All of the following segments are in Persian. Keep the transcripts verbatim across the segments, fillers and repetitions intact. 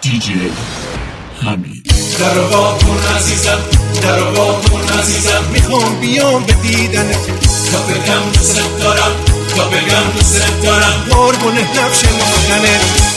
دی جی حمید. در وا کن عزیزم، در وا کن عزیزم، میخوام بیام به دیدنت تا بگم دوست دارم، تا بگم دوست دارم، قربون لب شناختنت.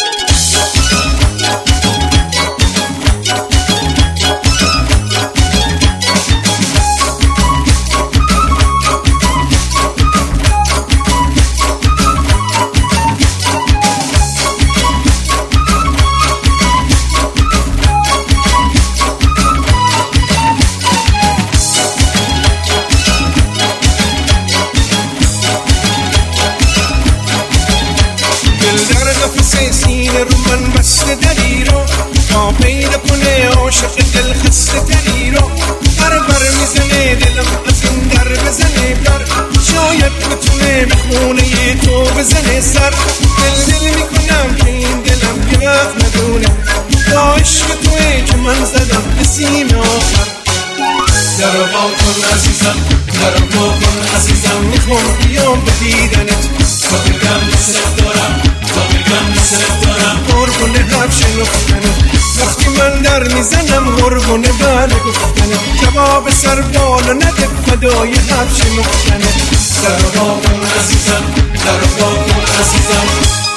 سینه رو من بسته دلی رو تا پیدا کنه عاشق دل خسته تری رو بر بر میزنه دلم از این در بزنه بر شاید بتونه به خونه تو بزنه سر. دل دل میکنم که این دلم یه وقت ندونه با عشق توه که من زدم به سیم آخر. در وا کن عزیزم، در وا کن عزیزم، میخوام بیام به دیدنت تا بگم دوست دارم، تا بگم دوست دارم، قربون لب شناختنت. وقتی من در میزنم قربون بله گفتنت، جواب سر بالا نده فدای لب شناختنت. در وا کن عزیزم، در وا کن عزیزم.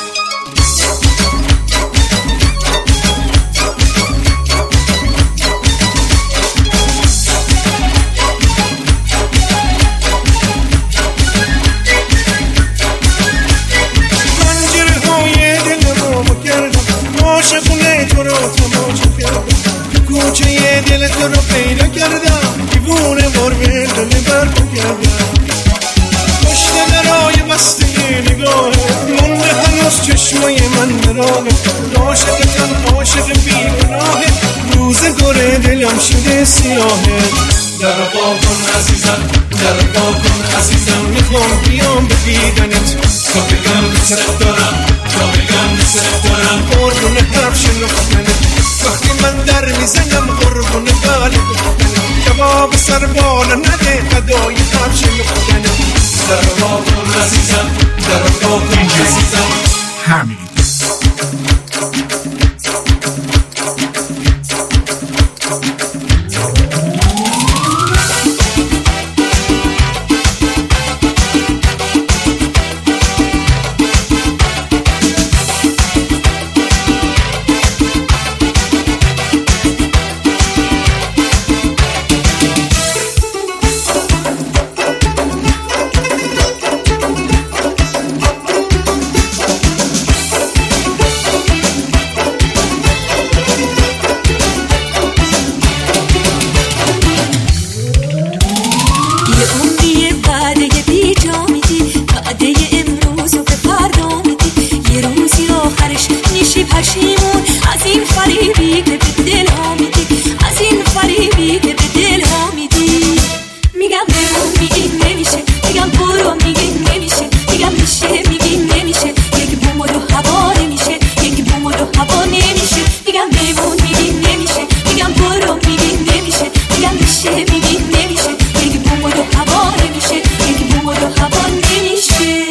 کوچه دل تو رو پیدا کردم، دیوونه مرمه دل برپا کردم. پشت درای بسته نگاهت مونده هنوز چشمای من براهت، عاشقتم عاشق بیگناهت، روزگار دلم شده سیاهت. در وا کن عزیزم، در وا کن عزیزم، میخوام بیام به دیدنت تا بگم دوست دارم، تا بگم دوست دارم، قربون لب شناختنت. وقتی من در میزنم قربون بله گفتنت، جواب سر بالا نده فدای لب شناختنت. در وا کن عزیزم، در وا کن عزیزم حمید. پشیمون از این فریبی که به دل ها میدی، از این فریبی که به دل ها میدی. میگم بمون میگی نمیشه، میگم برو میگی نمیشه، میگم میشه میگی نمیشه، یک بوم و دو هوا نمیشه، یک بوم و دو هوا نمیشه. میگم بمون میگی نمیشه، میگم برو میگی نمیشه، میگم میشه میگی نمیشه، یک بوم و دو هوا نمیشه، یک بوم و دو هوا نمیشه.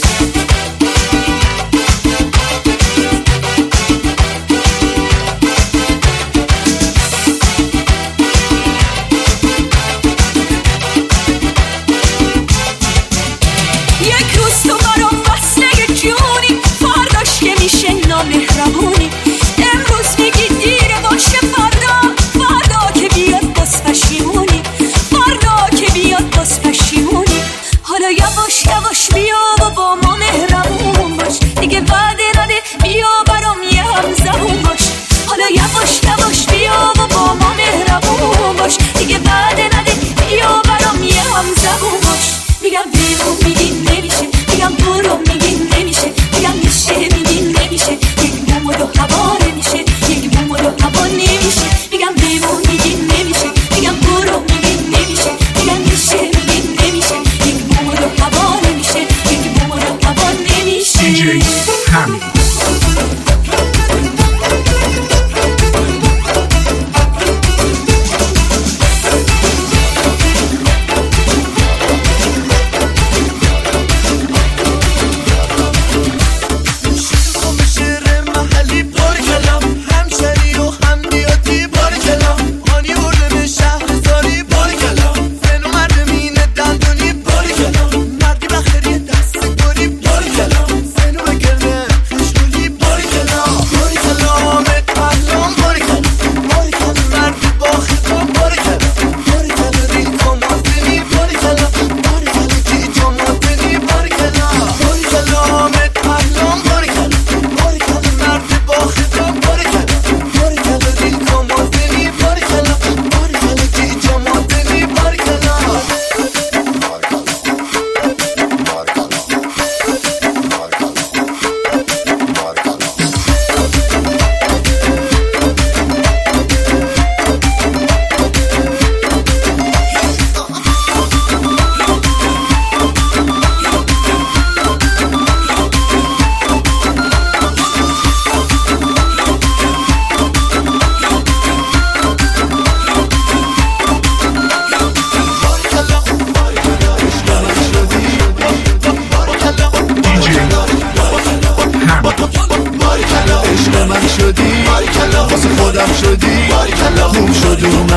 مهربونی امروز میگی دیره باشه، فردا فردا که بیاد باز پشیمونی، فردا که بیاد باز پشیمونی. حالا یواش یواش بیا و با ما مهربون باش، دیگه وعده نده بیا برام یه هم زبون باش. حالا یواش یواش بیا و با ما مهربون باش، دیگه وعده نده بیا برام یه هم زبون باش. میگم بیرون میگی نمیشه، میگم برو میگی نمیشه، میگم میشه میگی نمیشه، یک بوم و دو هوا نمیشه، یک بوم و دو هوا نمیشه. میگم بیرون میگی نمیشه، میگم برو میگی نمیشه، میگم میشه میگی نمیشه، یک بوم و دو هوا نمیشه، یک بوم و دو هوا نمیشه. دی جی حمید.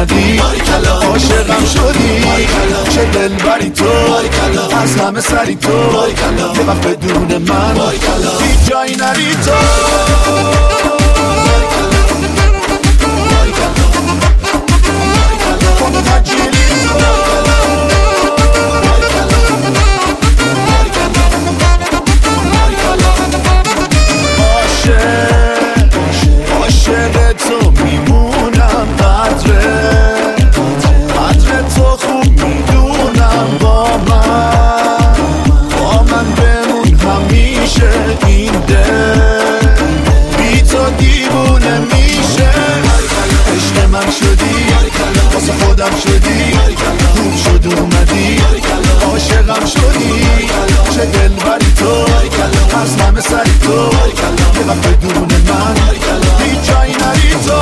اومدی عاشقم شدی چه دلبری تو از همه سری تو یه وقت بدون من هیچ جایی نری تو عاشق تو میمونم قدره قدر تو خوب میدونم با من با من بمون همیشه این دل بی تو دیوونه میشه عشق من شدی واسه خودم شدی خوب شد اومدی عاشقم شدی چه دلبری تو از همه سری تو یه وقت بدون من هیچ جایی نری تو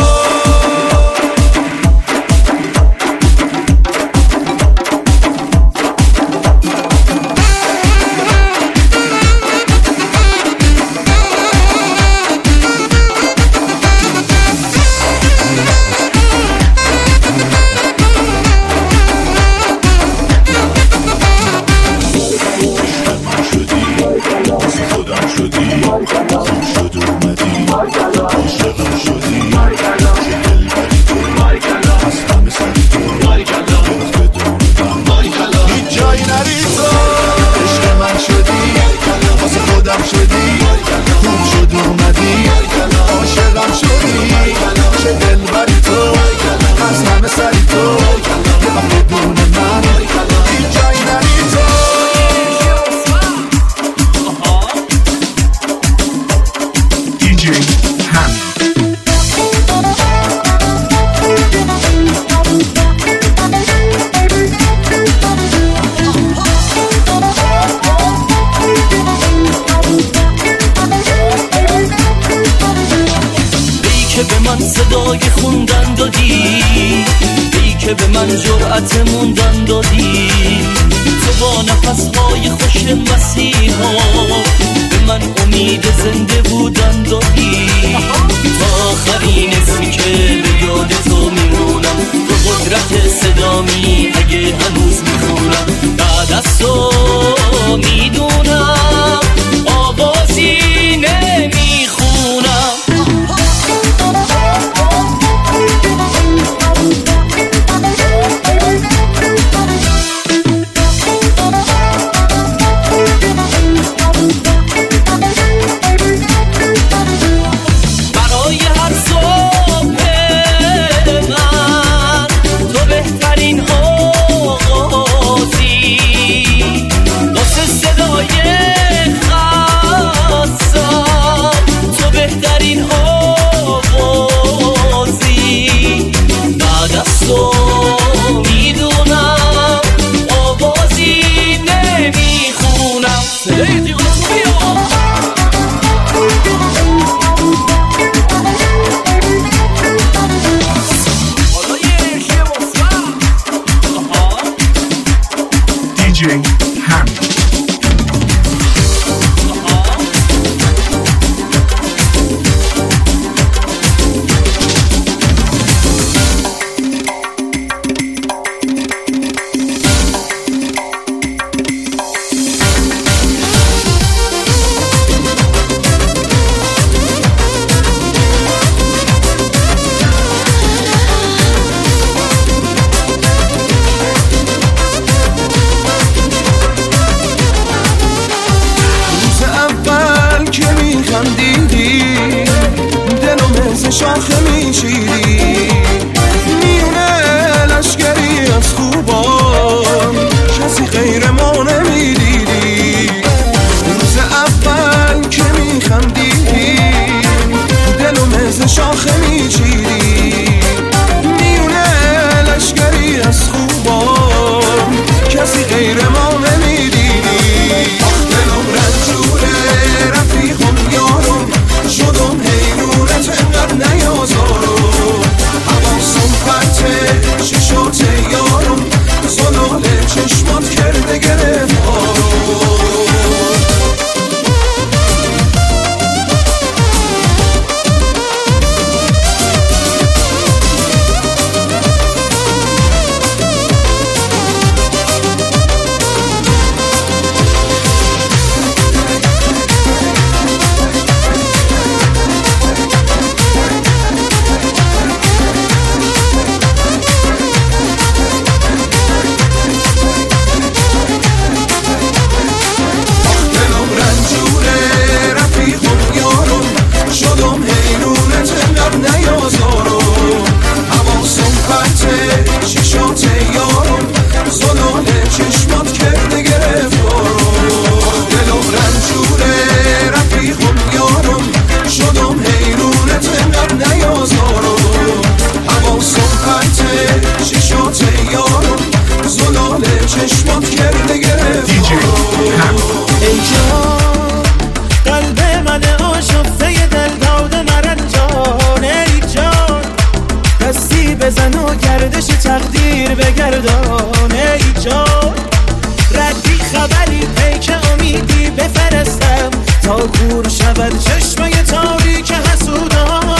گردان ای جان، ردی خبری پیک امیدی بفرستم تا کور شود چشمه تاریک حسودان.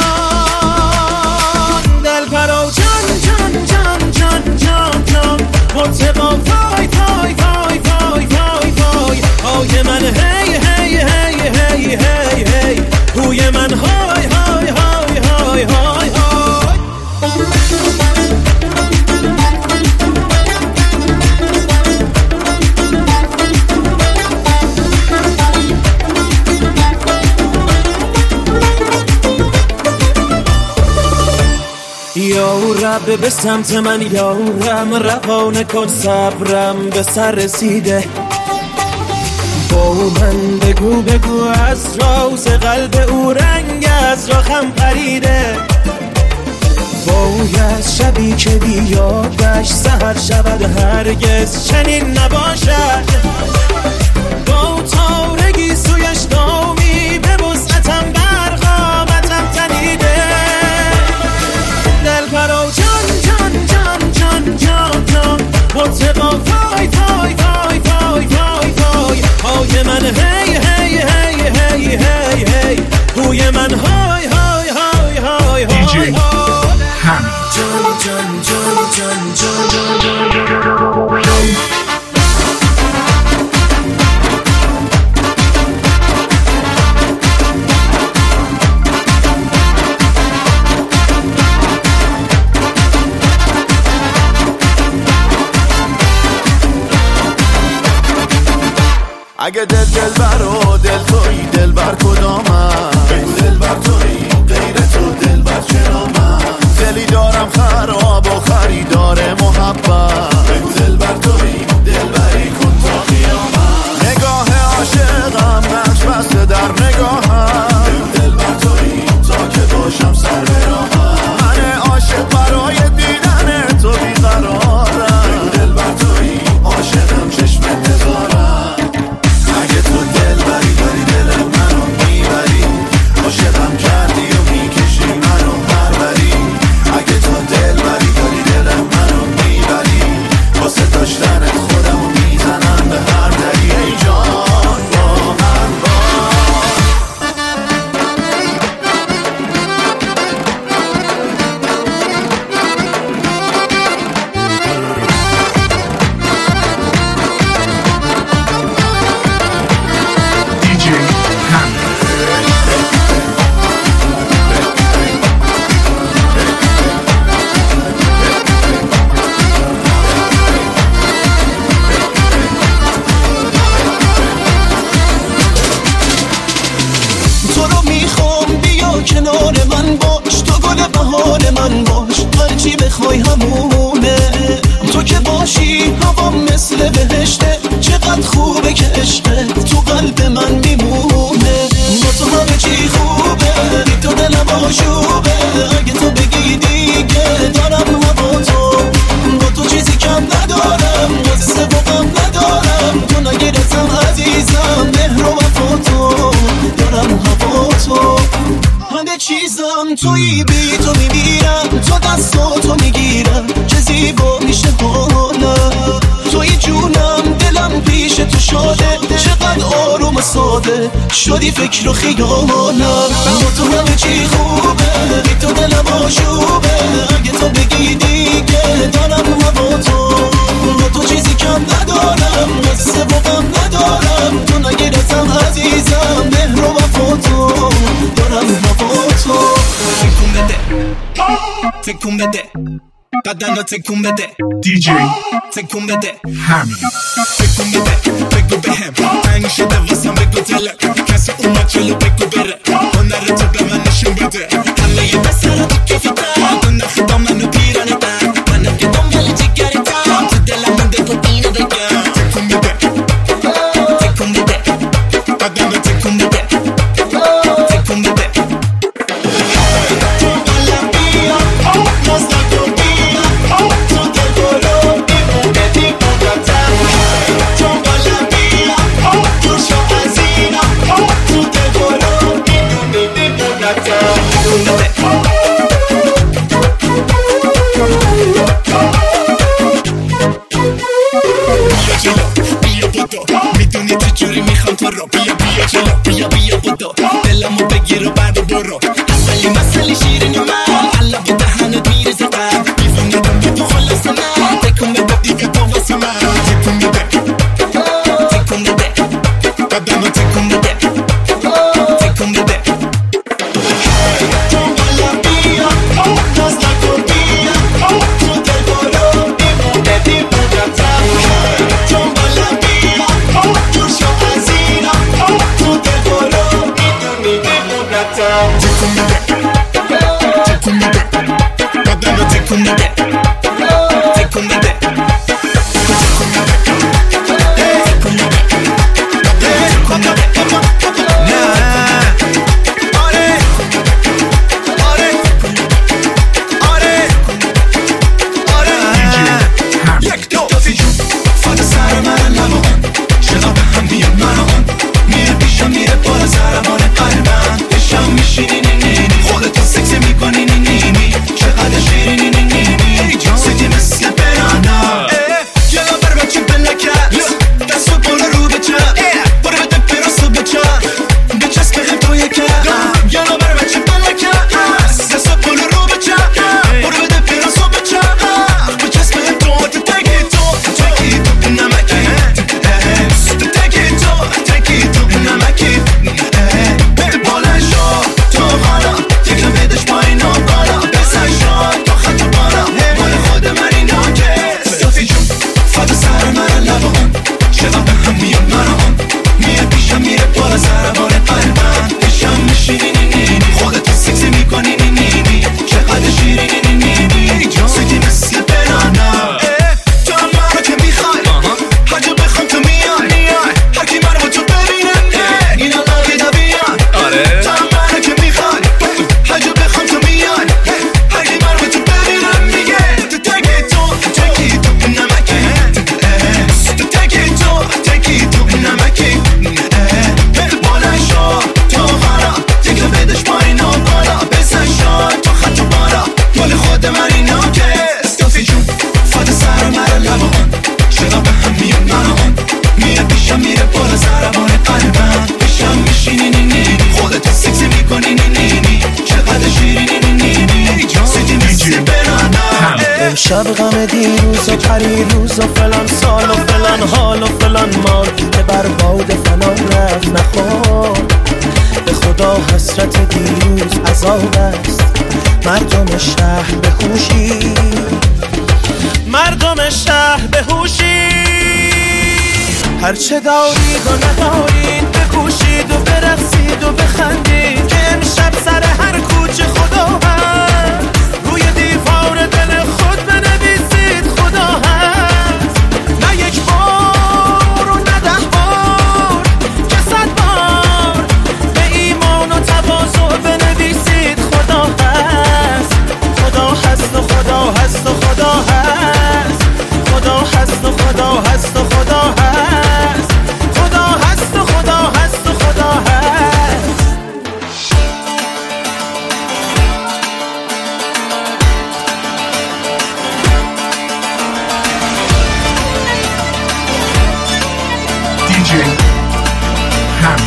دلبرا جان جان جان جان جان جان مرتبا وای وای وای وای وای وای های من هی هی هی هی هی هی هوی من های های های های های های. یا رب به سمت من یارم، روانه کن صبرم به سر رسیده. با من بگو بگو از راز قلب او رنگ از راخم پریده. باید شبی که بیادش سحر شود هرگز چنین نباشد. با تارگی سویش دامی به وسعتم برقامتم تنیده. دلبرا جان جان جان جان جان جان مرتبا وای وای وای وای وای وای های من هی هی هی هی هی هی هوی من های های های های های دی جی Hammy. جان جان جان جان جان جان. اگه دل دل بر و دل توی دل بر کدامم، دل بر توی غیر تو دل بر چرا من. دلی دارم خراب و خریدار محبت، دل بر توی دل بری کن تا قیامت. نگاه عاشقم نقش بسته در نگاهم، دل بر توی تا که باشم سر به راهم. من عاشق برای دیدن تو بیقرارم، دل بر توی عاشقم چشم انتظارم. اگه تو دل بری داری دل منو میبری، عاشقم کردی و میکشی منو پروری. اگه تو دل بری داری دل منو میبری، واسه داشتنت خودمو میزنم به هر دری. ای جان با من دی جی Hammy. تو رو میخوام بیا کنار من باش، تو گل بهار من باش، هرچی بخوای همونه. تو که باشی هوا مثل بهشته، چقدر خوبه که عشقت تو قلب من میمونه. با تو همه چی خوبه، بی تو دلم آشوبه. اگه تو بگی دیگه دارم هوا تو، با تو چیزی کم ندارم، قصه بقم ندارم. تو نگیرتم عزیزم مهر و وفا تو، دارم هوا تو. همه چیزم توی بی تو میمیرم، تو دستاتو میگیرم چه زیبا میشه حالم. توی جونم دلم پیش تو شاده، چقدر آروم و ساده شدی فکر و خیالم. با تو همه چی خوبه، بی تو دلم آشوبه. اگه تو بگی دیگه دارم هوا تو، با تو چیزی کم ندارم، قصه بقم ندارم. تو نگیرتم عزیزم مهر و وفا تو، دارم هوا تو. تکون بده تکون بده بدن رو تکون بده دی جی تکون بده Hammy. تکون بده بگو بهم تنگ شده واسم بگو دلم کسی اومد جلو بگو بره هنر تو به من نشون بده همه یه بسر رو تو کفیتم تو نخی با منو پیرانه دن منم که دنبال جگرتم تو دلم مونده بود اینو بگم تکون بده تکون بده بدن رو تکون بده تکون بده تکون بده تکون بده بدن رو تکون بده تکون بده تکون بده تکون بده بدن رو تکون بده شب غم دیروز و پریروز و فلان سال و فلان حال و فلان مال که بر باد فلان رفت نخور. به خدا حسرت دیروز عذاب است. مردم شهر بهوشی مردم شهر بهوشی هرچه دارید و ندارید بکوشید و برقصید و بخندید که امشب سر هر کوچه خدا هست. روی دیوار دل خود بنویسید خدا هست. نه یک بار و نه ده بار که صد بار به ایمان و تواضع بنویسید خدا هست. خدا هست و خدا هست و خدا هست. خدا هست و خدا هست و خدا هست. خدا هست و خدا هست و خدا هست. دیجی هم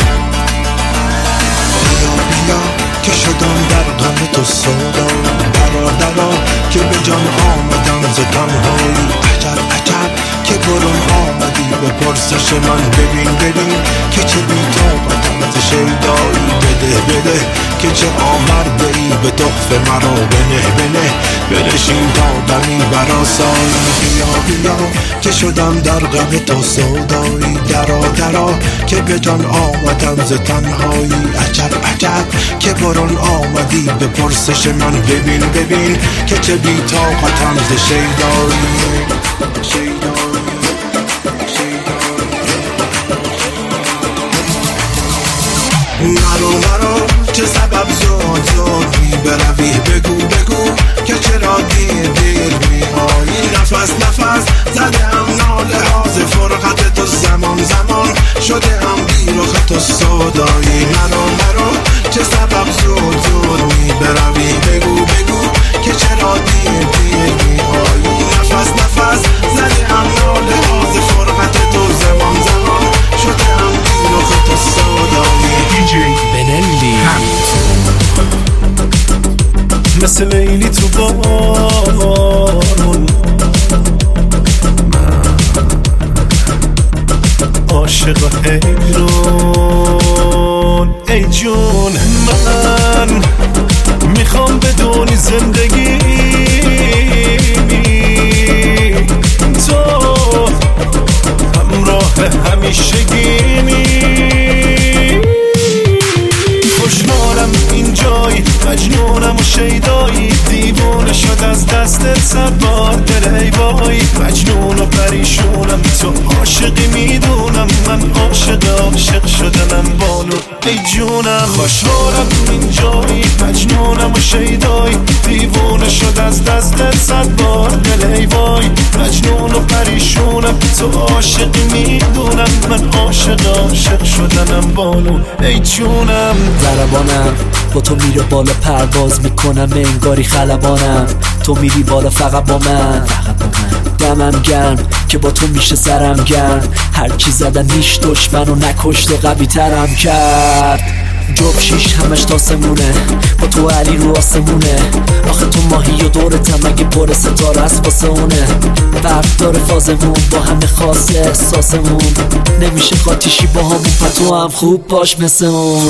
بیا بیا که شدم در غم تو سودا، برادرا که به جان آمدم ز تنهایی. عجب عجب که برون آمدی به پرسش من، ببین ببین که چه بی‌طاقتم ز شیدایی. بده بده که چه آورده ای به تحفه مرا، بنه بنه بنشین تا دمی برآسایی. بیا بیا که شدم در غم تو سودایی، درا درا که به جان آمدم ز تنهایی. عجب عجب که برون آمدی به پرسش من، ببین ببین که چه بی‌طاقتم ز شیدایی. شیدایی مرو مرو چه سبب زود زود می بروی، بگو بگو که چرا دیر دیر می آیی. نفس نفس زده هم ناله ها ز فرقت تو، زمان زمان شده هم بیرخ تو سودایی. مرو مرو چه سبب زود زود می بروی، بگو بگو که چرا دیر دیر می آیی. نفس نفس زده هم ناله ها ز فرقت تو، زمان زمان شده هم بیرخ تو سودایی. دیجی بنلی هم مثل لیلی تو بارون، عاشق و حیرون. ای جون من میخوام بدونی زندگی تو همراه همیشگیمی. خوشحالم این مجنونم و شیدایی، دیوونه شد از دستت صد بار دل ای وای. مجنون و پریشونم تو عاشقی میدونم، من عاشق عاشق شدنم بانو ای جونم. خوشحالم اینجایی، مجنونم و شیدایی، دیوونه شد از دستت صد بار دل ای وای. مجنون و پریشونم تو عاشقی میدونم، من عاشق عاشق شدنم بانو ای جونم. ضربانم با تو میره بالا پرواز میکنم انگاری خلبانم، تو میری بالا فقط با من، فقط با من. دمم گرم که با تو میشه سرم گرم، هر کی زدن هیچ دشمنو نکشت و قوی ترم کرد. جوب شیش همش تاسمونه، با تو علی رو آسمونه، آخه تو ماهی و دورتم اگه پر ستاره است واسه اونه. فرق داره فازمون با همه خاصه احساسمون، نمیشه قاتیشی با همون پتو هم خوب باش مثل اون.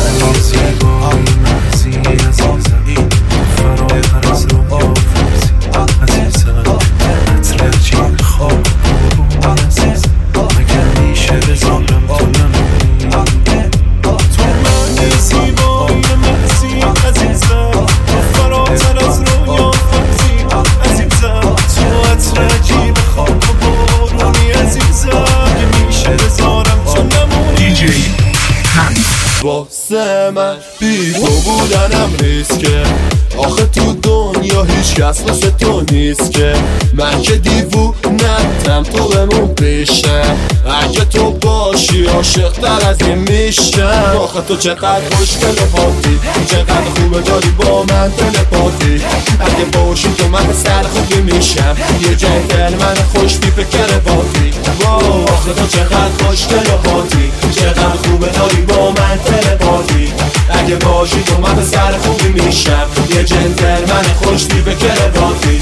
واسه من بی تو بودنم ریسکه، آخه تو دنیا هیچ کس مثل تو نیست که. من که دیوونه‌ام تو بمون پیشم، اگه تو باشی عاشق تر از این میشم. آخه تو چقدر خوشگل و پاتی، چقدر خوبه داری با من تلپاتی. اگه باشی تو من سر خوبی میشم، یه جنتلمن خوش تیپ کرواتی. آخه تو چقدر خوشگل و پاتی، چقدر خوبه داری با من تلپاتی. اگه باشی تو من سر خوبی میشم، یه جنتلمن خوش تیپ کرواتی.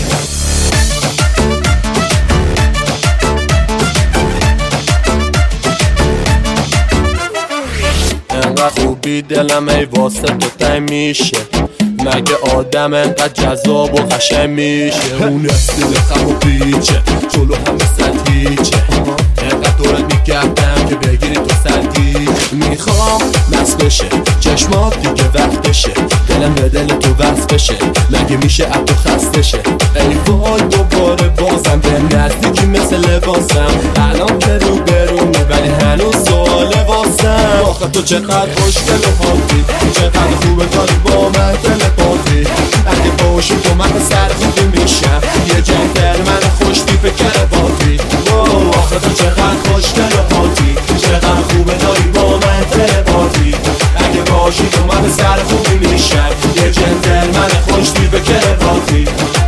انقدر خوبی دلم ای واسه تو تنگ میشه، مگه آدم انقدر جذاب و قشنگ میشه. اون استیل خم و پیچه، جلو هم مثل هیچه، انقدر دورت میگردم که بگیری تو سردی. میخوام مست بشه چشمات دیگه وقتشه، دلم به دل تو وصل بشه، مگه میشه اب تو خسته شه. ای وای دوباره بازم به نزدیکی مثل لباسم، الان که رو برونی ولی هنوز سوال واسم. آخه تو چقدر خوشگل و پاتی، چقدر خوبه داری با من تلپاتی. اگه باشی تو من سر خوبی میشم، یه جنتلمن خوش تیپ کرواتی. آخه تو چقدر خوشگل و پاتی، چقدر خوبه داری با من تلپاتی. اگه باشی تو من سر خوبی میشم، یه جنتلمن خوش تیپ کرواتی.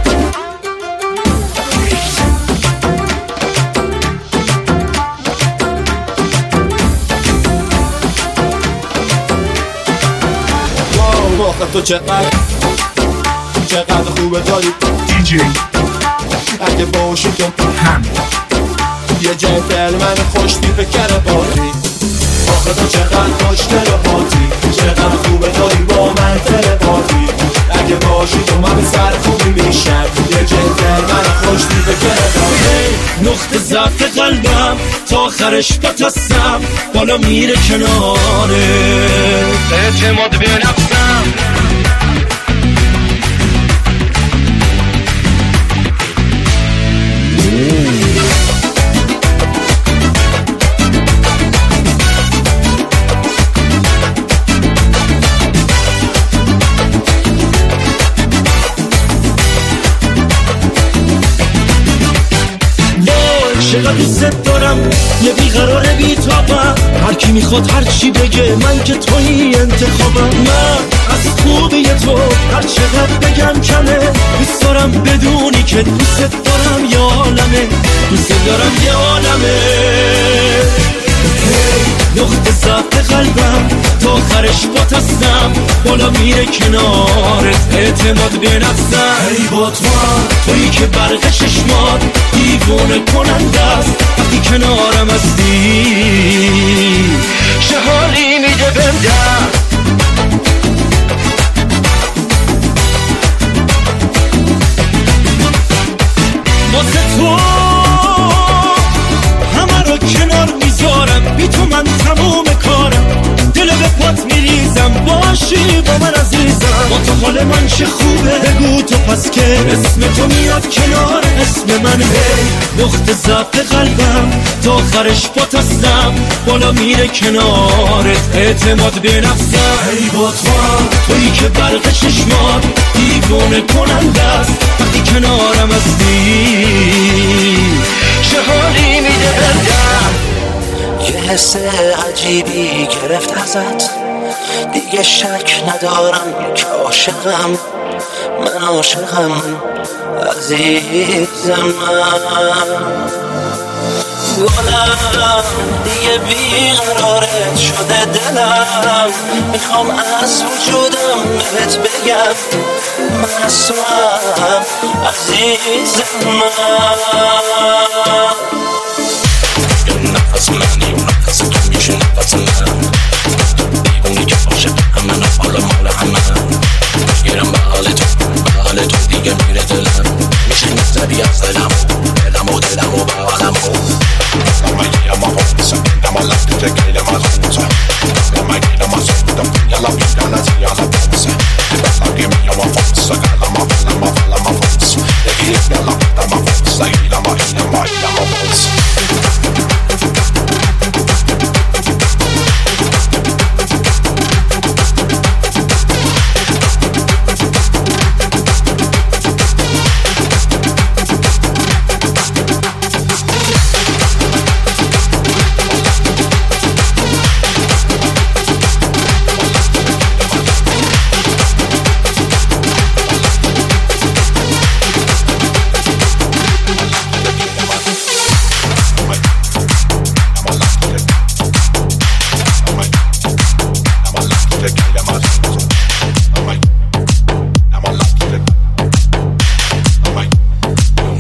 آخه تو چقدر چقدر خوبه داری دیجی اگه باشی تو هم یه جنتلمن خوش تیپ کرواتی. آخه تو چقدر خوشگل و پاتی، چقدر خوبه داری با من تلپاتی. اگه باشی تو من سر خوبی میشم، یه جنتلمن خوش تیپ کرواتی. نقطه ضعف قلبم تا آخرش بتستم، بالا میره کناره اعتماد به نفسم. چقدر دوست دارم، یه بیقرار بیتابم، هر کی میخواد هر چی بگه، من که توی انتخابم. من از خوبی تو هر چقدر بگم کمه، دوست دارم بدونی که دوست دارم یه عالمه، دوست دارم یه عالمه. نقطه ضعف قلبم تا آخرش باتستم، بالا میره کنارت اعتماد به نفسم. ای با تو تویی که برق چشمات دیوونه کننده است، وقتی کنارم هستی چه حالی میده بهم دست. واسه تو همه رو کنار میذارم، بی تو من تموم کارم، دل به پات میریزم، باشی با من عزیزم. با تو حال هست که اسم تو میاد کنار اسم من. هی نقطه ضعف قلبم تا آخرش پاتستم بالا میره کنارت اعتماد به نفسم. هی با تو هم تویی که برق چشمات دیوونه کننده است وقتی کنارم هستی چه حالی میده بردم. یه حس عجیبی گرفت ازت دیگه شک ندارم که عاشقم من عاشقم عزیزم من. گلم دیگه بیقرارت شده دلم میخوام از وجودم بهت بگم من از تو هم عزیزم من. نفس منی و نفس تو میشه نفس من دیگونی که عاشق همه حالا مال همه گیرم به حال تو به حال تو دیگه میره دلم میشه نزدی از دلم دلم و دلم و به حالم لما گیرم و حفظم لما لفت جگیرم از خوزم لما گیرم از خودم یلا بیدن از یالا بمسه لما گیرم و حفظم لما فلما فلما حفظم یگیرم یلا بیدم و حفظم ایلم و ایلم و ایلم و حفظم.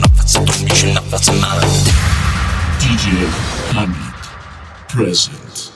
D J Hamid present.